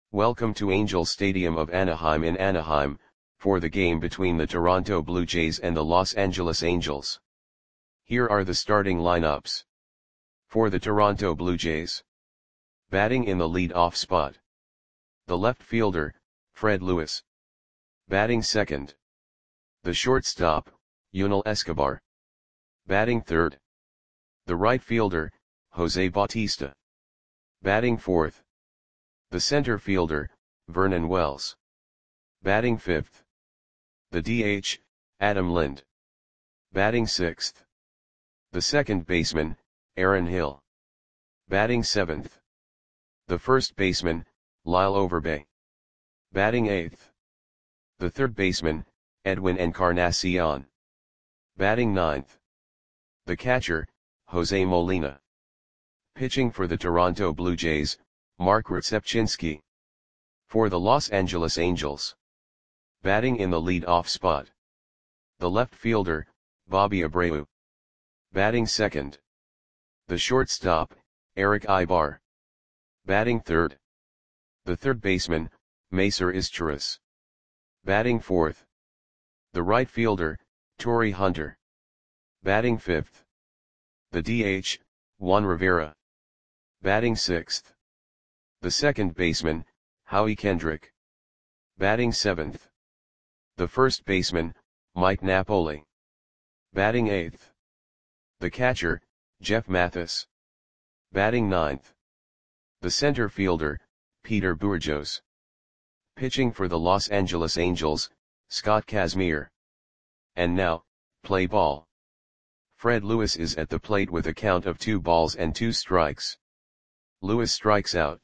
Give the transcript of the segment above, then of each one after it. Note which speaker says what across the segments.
Speaker 1: Welcome to Angels Stadium of Anaheim in Anaheim, for the game between the Toronto Blue Jays and the Los Angeles Angels. Here are the starting lineups. For the Toronto Blue Jays. Batting in the lead-off spot. The left fielder, Fred Lewis. Batting second. The shortstop, Yunel Escobar. Batting third. The right fielder, Jose Bautista. Batting fourth. The center fielder, Vernon Wells. Batting fifth. The DH, Adam Lind. Batting sixth. The second baseman, Aaron Hill. Batting seventh. The first baseman, Lyle Overbay. Batting eighth. The third baseman, Edwin Encarnacion. Batting ninth. The catcher, Jose Molina. Pitching for the Toronto Blue Jays, Mark Rzepczynski. For the Los Angeles Angels. Batting in the lead-off spot. The left fielder, Bobby Abreu. Batting second. The shortstop, Eric Aybar. Batting third. The third baseman, Macer Izturis. Batting fourth. The right fielder, Torii Hunter. Batting fifth. The DH, Juan Rivera. Batting sixth. The second baseman, Howie Kendrick. Batting seventh. The first baseman, Mike Napoli. Batting eighth. The catcher, Jeff Mathis. Batting ninth. The center fielder, Peter Bourjos. Pitching for the Los Angeles Angels, Scott Kazmir. And now, play ball. Fred Lewis is at the plate with a count of 2 balls and 2 strikes. Lewis strikes out.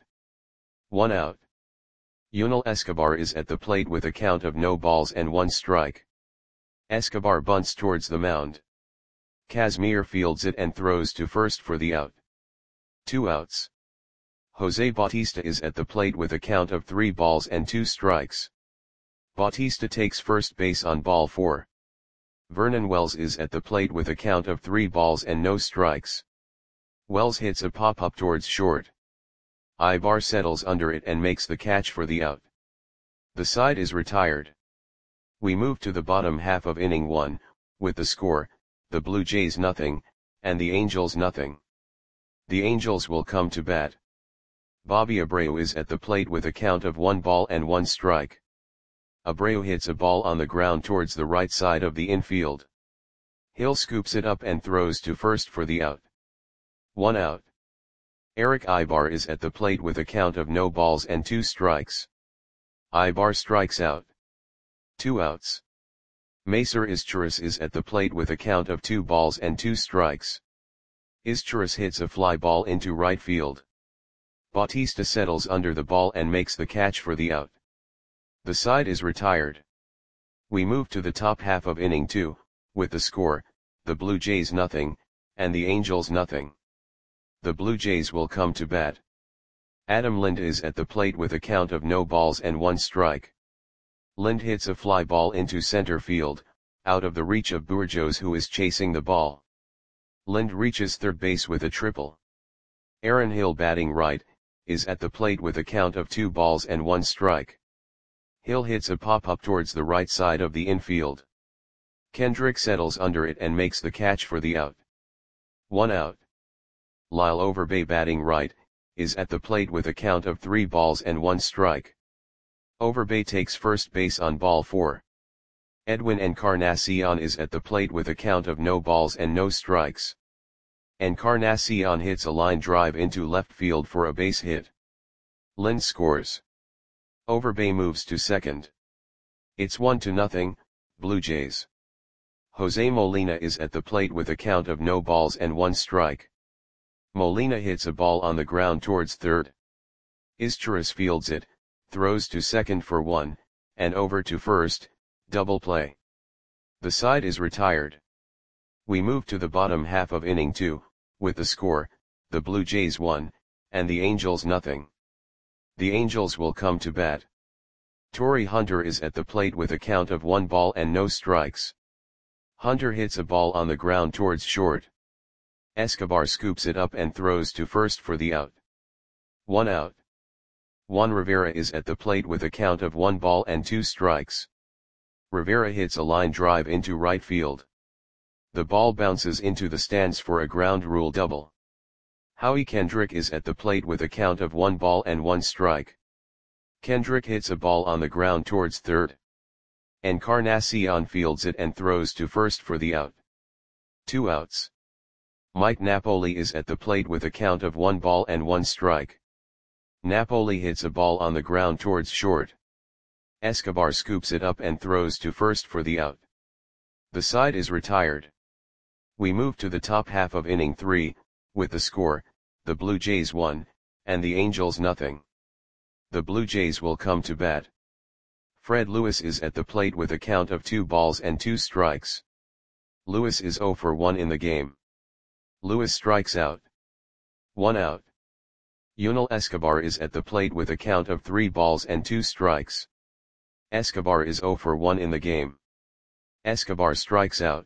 Speaker 1: 1 out. Yunel Escobar is at the plate with a count of no balls and 1 strike. Escobar bunts towards the mound. Kazmir fields it and throws to first for the out. 2 outs. Jose Bautista is at the plate with a count of 3 balls and 2 strikes. Bautista takes first base on ball 4. Vernon Wells is at the plate with a count of 3 balls and no strikes. Wells hits a pop-up towards short. Aybar settles under it and makes the catch for the out. The side is retired. We move to the bottom half of inning 1, with the score, the Blue Jays nothing, and the Angels nothing. The Angels will come to bat. Bobby Abreu is at the plate with a count of 1 ball and 1 strike. Abreu hits a ball on the ground towards the right side of the infield. Hill scoops it up and throws to first for the out. 1 out. Eric Aybar is at the plate with a count of no balls and 2 strikes. Aybar strikes out. 2 outs. Macer Izturis is at the plate with a count of 2 balls and 2 strikes. Izturis hits a fly ball into right field. Bautista settles under the ball and makes the catch for the out. The side is retired. We move to the top half of inning 2, with the score, the Blue Jays nothing, and the Angels nothing. The Blue Jays will come to bat. Adam Lind is at the plate with a count of no balls and 1 strike. Lind hits a fly ball into center field, out of the reach of Bourjos, who is chasing the ball. Lind reaches third base with a triple. Aaron Hill, batting right, is at the plate with a count of 2 balls and 1 strike. Hill hits a pop-up towards the right side of the infield. Kendrick settles under it and makes the catch for the out. 1 out. Lyle Overbay, batting right, is at the plate with a count of 3 balls and 1 strike. Overbay takes first base on ball 4. Edwin Encarnacion is at the plate with a count of no balls and no strikes. Encarnacion hits a line drive into left field for a base hit. Lind scores. Overbay moves to second. It's 1-0, Blue Jays. Jose Molina is at the plate with a count of no balls and 1 strike. Molina hits a ball on the ground towards third. Izturis fields it, throws to second for 1, and over to first, double play. The side is retired. We move to the bottom half of inning 2, with the score, the Blue Jays 1, and the Angels nothing. The Angels will come to bat. Torii Hunter is at the plate with a count of 1 ball and no strikes. Hunter hits a ball on the ground towards short. Escobar scoops it up and throws to first for the out. 1 out. Juan Rivera is at the plate with a count of 1 ball and 2 strikes. Rivera hits a line drive into right field. The ball bounces into the stands for a ground rule double. Howie Kendrick is at the plate with a count of 1 ball and 1 strike. Kendrick hits a ball on the ground towards third. Encarnacion fields it and throws to first for the out. 2 outs. Mike Napoli is at the plate with a count of 1 ball and 1 strike. Napoli hits a ball on the ground towards short. Escobar scoops it up and throws to first for the out. The side is retired. We move to the top half of inning 3, with the score, the Blue Jays 1, and the Angels nothing. The Blue Jays will come to bat. Fred Lewis is at the plate with a count of 2 balls and 2 strikes. Lewis is 0 for 1 in the game. Lewis strikes out. 1 out. Yunel Escobar is at the plate with a count of 3 balls and 2 strikes. Escobar is 0 for 1 in the game. Escobar strikes out.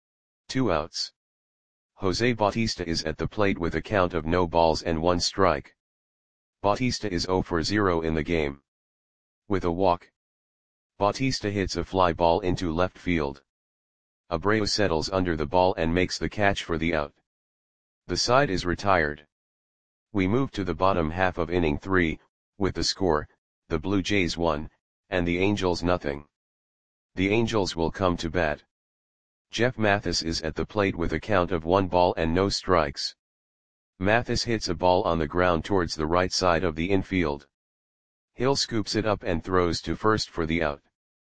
Speaker 1: 2 outs. Jose Bautista is at the plate with a count of no balls and 1 strike. Bautista is 0 for 0 in the game. With a walk, Bautista hits a fly ball into left field. Abreu settles under the ball and makes the catch for the out. The side is retired. We move to the bottom half of inning 3, with the score, the Blue Jays 1, and the Angels nothing. The Angels will come to bat. Jeff Mathis is at the plate with a count of 1 ball and no strikes. Mathis hits a ball on the ground towards the right side of the infield. Hill scoops it up and throws to first for the out.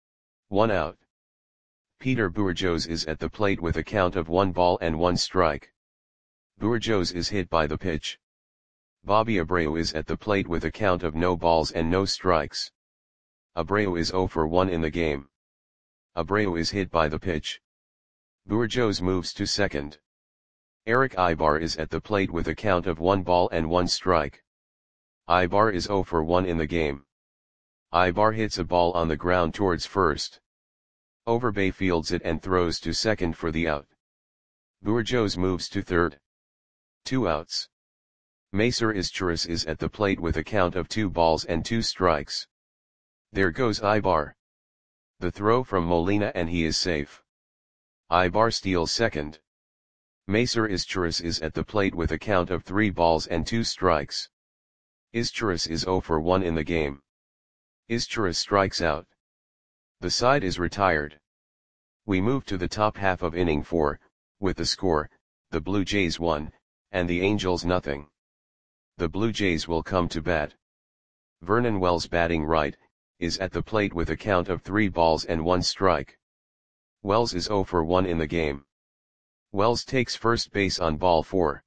Speaker 1: 1 out. Peter Bourjos is at the plate with a count of 1 ball and 1 strike. Bourjos is hit by the pitch. Bobby Abreu is at the plate with a count of no balls and no strikes. Abreu is 0 for 1 in the game. Abreu is hit by the pitch. Bourjos moves to second. Eric Ibar is at the plate with a count of 1 ball and 1 strike. Ibar is 0 for 1 in the game. Ibar hits a ball on the ground towards first. Overbay fields it and throws to second for the out. Bourjos moves to third. 2 outs. Macer Izturis is at the plate with a count of 2 balls and 2 strikes. There goes Ibar. The throw from Molina and he is safe. Ibar steals second. Macer Izturis is at the plate with a count of 3 balls and 2 strikes. Izturis is 0 for 1 in the game. Izturis strikes out. The side is retired. We move to the top half of inning 4, with the score, the Blue Jays 1, and the Angels nothing. The Blue Jays will come to bat. Vernon Wells batting right, is at the plate with a count of 3 balls and 1 strike. Wells is 0 for 1 in the game. Wells takes first base on ball 4.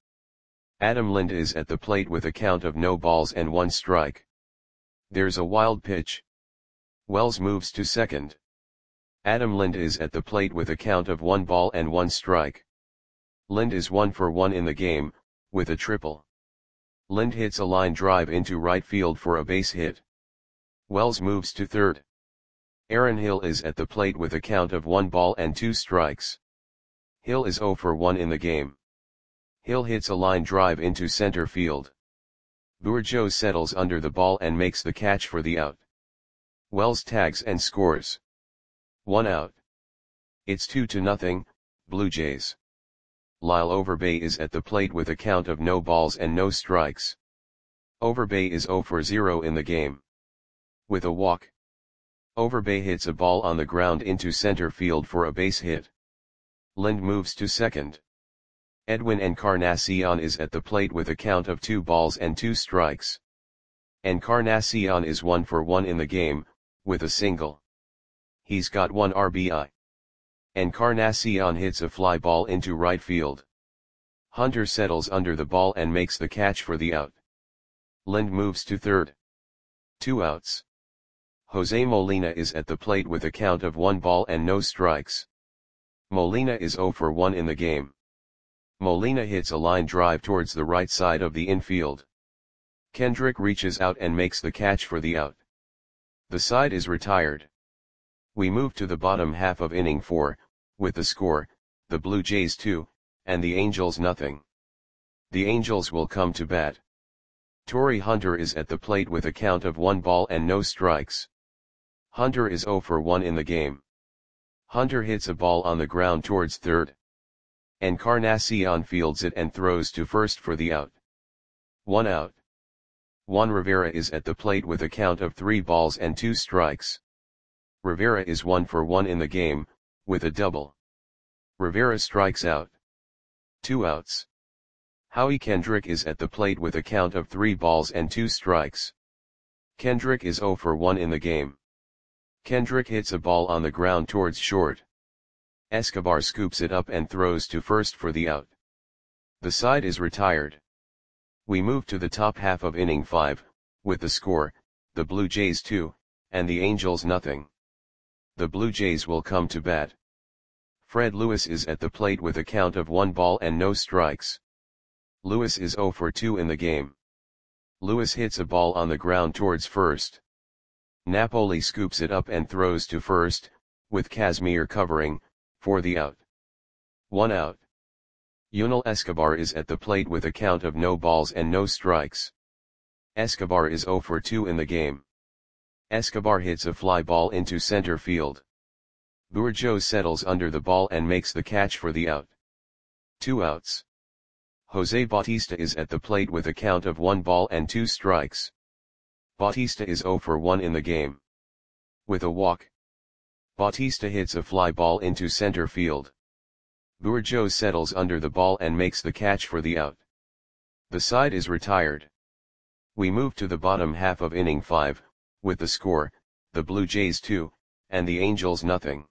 Speaker 1: Adam Lind is at the plate with a count of no balls and 1 strike. There's a wild pitch. Wells moves to second. Adam Lind is at the plate with a count of 1 ball and 1 strike. Lind is 1 for 1 in the game, with a triple. Lind hits a line drive into right field for a base hit. Wells moves to third. Aaron Hill is at the plate with a count of 1 ball and 2 strikes. Hill is 0 for 1 in the game. Hill hits a line drive into center field. Bourjos settles under the ball and makes the catch for the out. Wells tags and scores. 1 out. It's 2-0, Blue Jays. Lyle Overbay is at the plate with a count of no balls and no strikes. Overbay is 0 for 0 in the game. With a walk, Overbay hits a ball on the ground into center field for a base hit. Lind moves to second. Edwin Encarnacion is at the plate with a count of 2 balls and 2 strikes. Encarnacion is 1 for 1 in the game, with a single. He's got 1 RBI. Encarnacion hits a fly ball into right field. Hunter settles under the ball and makes the catch for the out. Lind moves to third. 2 outs. Jose Molina is at the plate with a count of 1 ball and no strikes. Molina is 0 for 1 in the game. Molina hits a line drive towards the right side of the infield. Kendrick reaches out and makes the catch for the out. The side is retired. We move to the bottom half of inning 4, with the score, the Blue Jays 2, and the Angels nothing. The Angels will come to bat. Torii Hunter is at the plate with a count of 1 ball and no strikes. Hunter is 0 for 1 in the game. Hunter hits a ball on the ground towards third. Encarnacion fields it and throws to first for the out. 1 out. Juan Rivera is at the plate with a count of 3 balls and 2 strikes. Rivera is 1 for 1 in the game, with a double. Rivera strikes out. 2 outs. Howie Kendrick is at the plate with a count of 3 balls and 2 strikes. Kendrick is 0 for 1 in the game. Kendrick hits a ball on the ground towards short. Escobar scoops it up and throws to first for the out. The side is retired. We move to the top half of inning 5, with the score, the Blue Jays 2, and the Angels nothing. The Blue Jays will come to bat. Fred Lewis is at the plate with a count of 1 ball and no strikes. Lewis is 0 for 2 in the game. Lewis hits a ball on the ground towards first. Napoli scoops it up and throws to first, with Kazmir covering, for the out. 1 out. Yunel Escobar is at the plate with a count of no balls and no strikes. Escobar is 0 for 2 in the game. Escobar hits a fly ball into center field. Bourgeau settles under the ball and makes the catch for the out. 2 outs. Jose Bautista is at the plate with a count of 1 ball and 2 strikes. Bautista is 0 for 1 in the game. With a walk. Bautista hits a fly ball into center field. Bourgeau settles under the ball and makes the catch for the out. The side is retired. We move to the bottom half of inning 5, with the score, the Blue Jays 2, and the Angels nothing.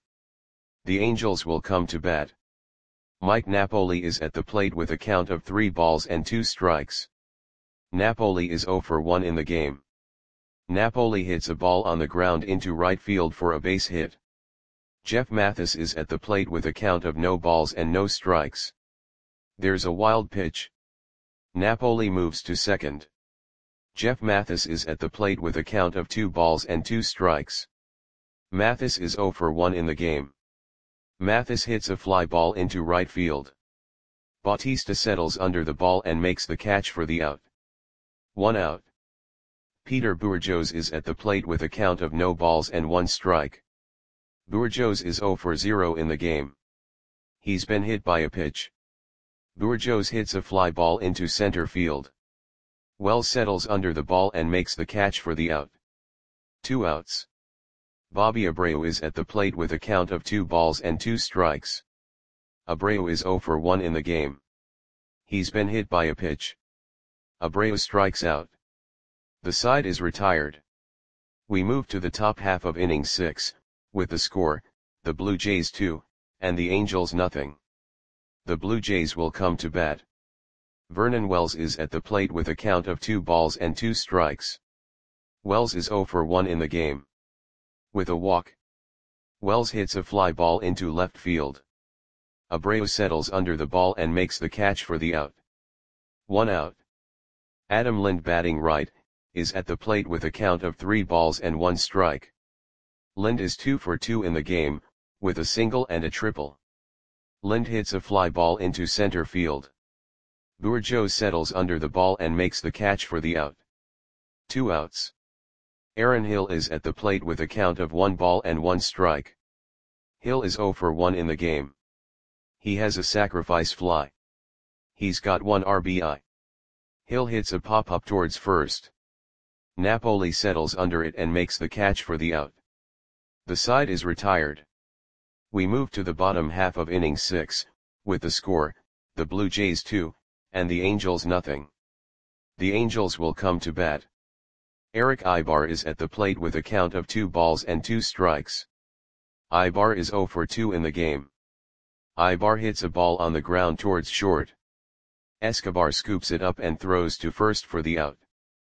Speaker 1: The Angels will come to bat. Mike Napoli is at the plate with a count of 3 balls and 2 strikes. Napoli is 0 for 1 in the game. Napoli hits a ball on the ground into right field for a base hit. Jeff Mathis is at the plate with a count of no balls and no strikes. There's a wild pitch. Napoli moves to second. Jeff Mathis is at the plate with a count of 2 balls and 2 strikes. Mathis is 0 for 1 in the game. Mathis hits a fly ball into right field. Bautista settles under the ball and makes the catch for the out. 1 out. Peter Bourgeos is at the plate with a count of no balls and 1 strike. Bourgeos is 0 for 0 in the game. He's been hit by a pitch. Bourgeos hits a fly ball into center field. Wells settles under the ball and makes the catch for the out. 2 outs. Bobby Abreu is at the plate with a count of 2 balls and 2 strikes. Abreu is 0 for 1 in the game. He's been hit by a pitch. Abreu strikes out. The side is retired. We move to the top half of inning 6, with the score, the Blue Jays 2, and the Angels nothing. The Blue Jays will come to bat. Vernon Wells is at the plate with a count of 2 balls and 2 strikes. Wells is 0 for 1 in the game. With a walk. Wells hits a fly ball into left field. Abreu settles under the ball and makes the catch for the out. 1 out. Adam Lind, batting right, is at the plate with a count of 3 balls and 1 strike. Lind is 2 for 2 in the game, with a single and a triple. Lind hits a fly ball into center field. Bourgeau settles under the ball and makes the catch for the out. 2 outs. Aaron Hill is at the plate with a count of 1 ball and 1 strike. Hill is 0 for 1 in the game. He has a sacrifice fly. He's got 1 RBI. Hill hits a pop-up towards first. Napoli settles under it and makes the catch for the out. The side is retired. We move to the bottom half of inning 6, with the score, the Blue Jays 2, and the Angels nothing. The Angels will come to bat. Eric Ibar is at the plate with a count of 2 balls and 2 strikes. Ibar is 0 for 2 in the game. Ibar hits a ball on the ground towards short. Escobar scoops it up and throws to first for the out.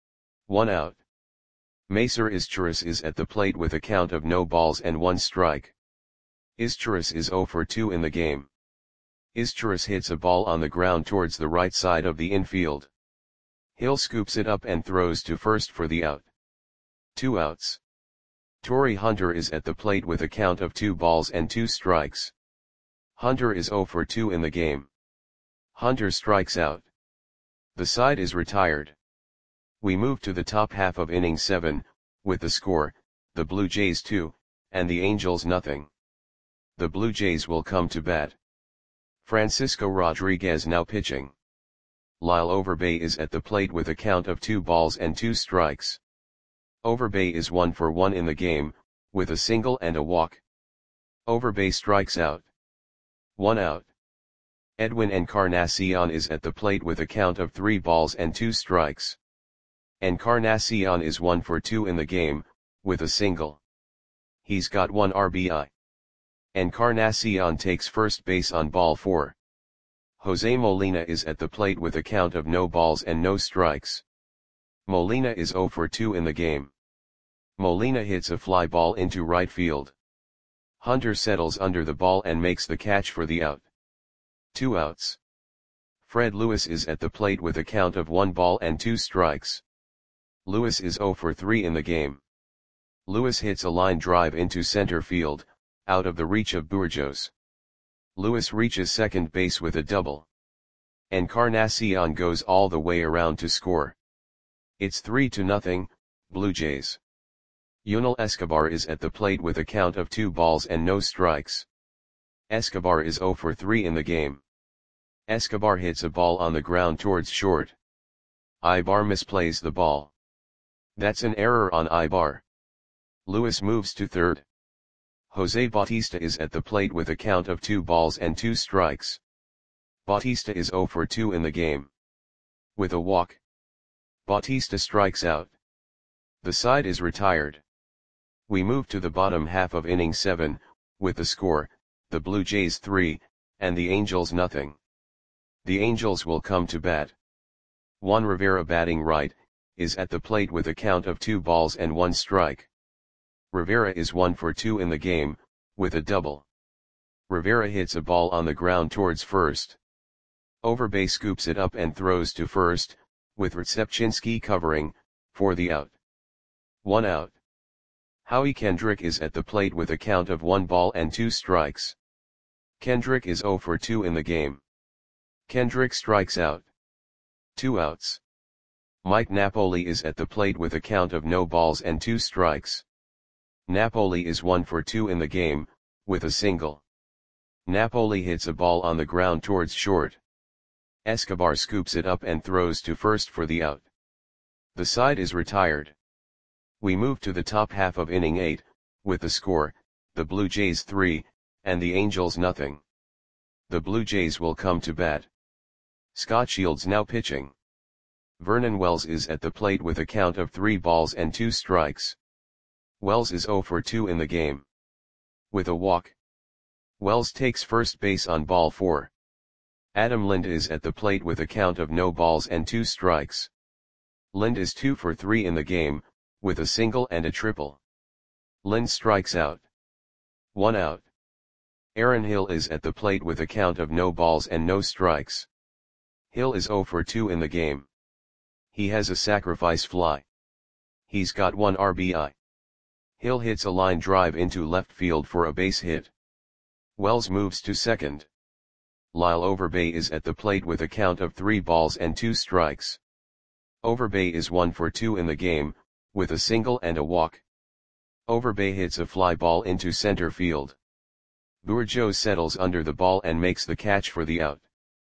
Speaker 1: 1 out. Macer Izturis is at the plate with a count of no balls and 1 strike. Izturis is 0 for 2 in the game. Izturis hits a ball on the ground towards the right side of the infield. Hill scoops it up and throws to first for the out. 2 outs. Torii Hunter is at the plate with a count of 2 balls and 2 strikes. Hunter is 0 for 2 in the game. Hunter strikes out. The side is retired. We move to the top half of inning 7, with the score, the Blue Jays 2, and the Angels nothing. The Blue Jays will come to bat. Francisco Rodriguez now pitching. Lyle Overbay is at the plate with a count of 2 balls and 2 strikes. Overbay is 1 for 1 in the game, with a single and a walk. Overbay strikes out. 1 out. Edwin Encarnacion is at the plate with a count of 3 balls and 2 strikes. Encarnacion is 1 for 2 in the game, with a single. He's got 1 RBI. Encarnacion takes first base on ball 4. Jose Molina is at the plate with a count of no balls and no strikes. Molina is 0 for 2 in the game. Molina hits a fly ball into right field. Hunter settles under the ball and makes the catch for the out. 2 outs. Fred Lewis is at the plate with a count of 1 ball and 2 strikes. Lewis is 0 for 3 in the game. Lewis hits a line drive into center field, out of the reach of Bourjos. Lewis reaches second base with a double. Encarnacion goes all the way around to score. It's 3-0, Blue Jays. Yunel Escobar is at the plate with a count of 2 balls and no strikes. Escobar is 0 for 3 in the game. Escobar hits a ball on the ground towards short. Ibar misplays the ball. That's an error on Ibar. Lewis moves to third. Jose Bautista is at the plate with a count of 2 balls and 2 strikes. Bautista is 0 for 2 in the game. With a walk, Bautista strikes out. The side is retired. We move to the bottom half of inning 7, with the score, the Blue Jays 3, and the Angels nothing. The Angels will come to bat. Juan Rivera batting right, is at the plate with a count of 2 balls and 1 strike. Rivera is 1 for 2 in the game, with a double. Rivera hits a ball on the ground towards first. Overbay scoops it up and throws to first, with Rzepczynski covering, for the out. 1 out. Howie Kendrick is at the plate with a count of 1 ball and 2 strikes. Kendrick is 0 for 2 in the game. Kendrick strikes out. 2 outs. Mike Napoli is at the plate with a count of no balls and 2 strikes. Napoli is 1 for 2 in the game, with a single. Napoli hits a ball on the ground towards short. Escobar scoops it up and throws to first for the out. The side is retired. We move to the top half of inning 8, with the score, the Blue Jays 3, and the Angels nothing. The Blue Jays will come to bat. Scott Shields now pitching. Vernon Wells is at the plate with a count of 3 balls and 2 strikes. Wells is 0 for 2 in the game. With a walk, Wells takes first base on ball 4. Adam Lind is at the plate with a count of no balls and 2 strikes. Lind is 2 for 3 in the game, with a single and a triple. Lind strikes out. 1 out. Aaron Hill is at the plate with a count of no balls and no strikes. Hill is 0 for 2 in the game. He has a sacrifice fly. He's got 1 RBI. Hill hits a line drive into left field for a base hit. Wells moves to second. Lyle Overbay is at the plate with a count of 3 balls and 2 strikes. Overbay is 1 for 2 in the game, with a single and a walk. Overbay hits a fly ball into center field. Bourjos settles under the ball and makes the catch for the out.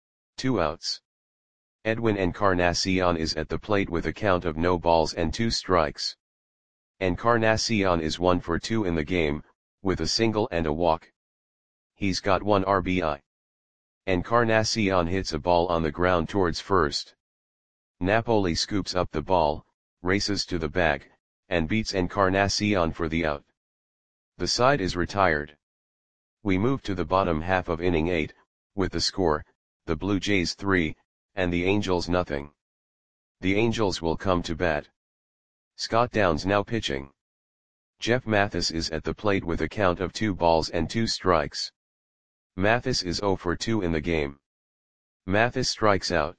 Speaker 1: 2 outs. Edwin Encarnacion is at the plate with a count of no balls and 2 strikes. Encarnacion is 1 for 2 in the game, with a single and a walk. He's got 1 RBI. Encarnacion hits a ball on the ground towards first. Napoli scoops up the ball, races to the bag, and beats Encarnacion for the out. The side is retired. We move to the bottom half of inning 8, with the score, the Blue Jays 3, and the Angels nothing. The Angels will come to bat. Scott Downs now pitching. Jeff Mathis is at the plate with a count of 2 balls and 2 strikes. Mathis is 0 for 2 in the game. Mathis strikes out.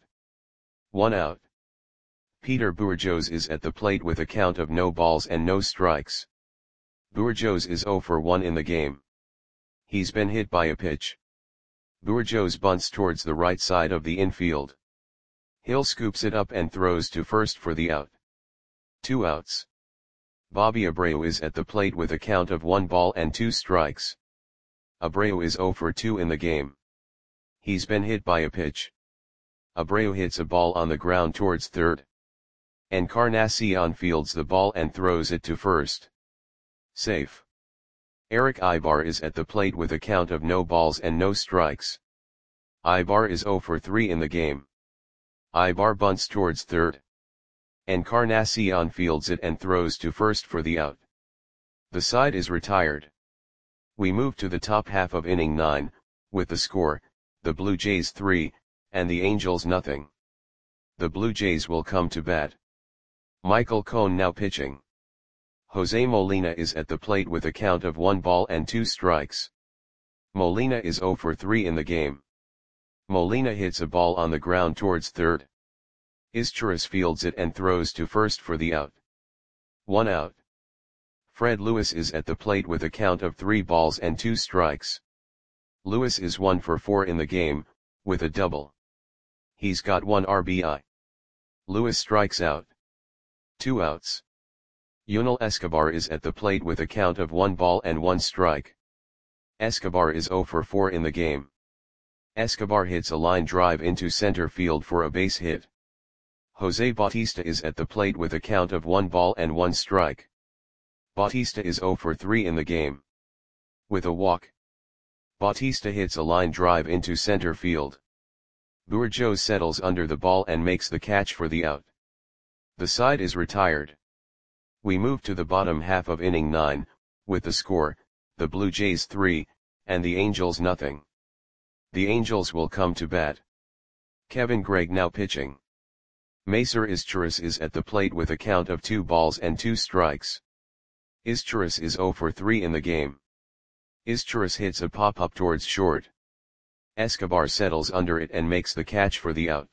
Speaker 1: 1 out. Peter Bourjos is at the plate with a count of no balls and no strikes. Bourjos is 0 for 1 in the game. He's been hit by a pitch. Bourjos bunts towards the right side of the infield. Hill scoops it up and throws to first for the out. 2 outs. Bobby Abreu is at the plate with a count of 1 ball and 2 strikes. Abreu is 0 for 2 in the game. He's been hit by a pitch. Abreu hits a ball on the ground towards third. Encarnacion fields the ball and throws it to first. Safe. Erick Aybar is at the plate with a count of no balls and no strikes. Aybar is 0 for 3 in the game. Aybar bunts towards third. Encarnacion fields it and throws to first for the out. The side is retired. We move to the top half of inning 9, with the score, the Blue Jays 3, and the Angels nothing. The Blue Jays will come to bat. Michael Cone now pitching. Jose Molina is at the plate with a count of 1 ball and 2 strikes. Molina is 0 for 3 in the game. Molina hits a ball on the ground towards third. Izturis fields it and throws to first for the out. 1 out. Fred Lewis is at the plate with a count of 3 balls and 2 strikes. Lewis is 1 for 4 in the game, with a double. He's got 1 RBI. Lewis strikes out. 2 outs. Yunel Escobar is at the plate with a count of 1 ball and 1 strike. Escobar is 0 for 4 in the game. Escobar hits a line drive into center field for a base hit. Jose Bautista is at the plate with a count of 1 ball and 1 strike. Bautista is 0 for 3 in the game. With a walk. Bautista hits a line drive into center field. Bourjos settles under the ball and makes the catch for the out. The side is retired. We move to the bottom half of inning 9, with the score, the Blue Jays 3, and the Angels nothing. The Angels will come to bat. Kevin Gregg now pitching. Macer Izturis is at the plate with a count of 2 balls and 2 strikes. Izturis is 0 for 3 in the game. Izturis hits a pop-up towards short. Escobar settles under it and makes the catch for the out.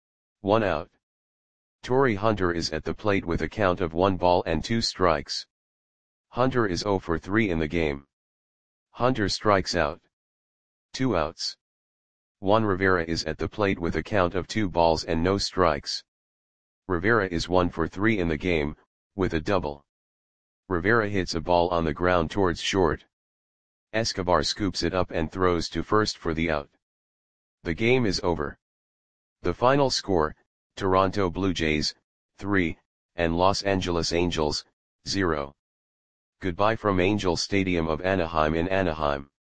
Speaker 1: 1 out. Torii Hunter is at the plate with a count of 1 ball and 2 strikes. Hunter is 0 for 3 in the game. Hunter strikes out. 2 outs. Juan Rivera is at the plate with a count of 2 balls and no strikes. Rivera is 1 for 3 in the game, with a double. Rivera hits a ball on the ground towards short. Escobar scoops it up and throws to first for the out. The game is over. The final score, Toronto Blue Jays, 3, and Los Angeles Angels, 0. Goodbye from Angel Stadium of Anaheim in Anaheim.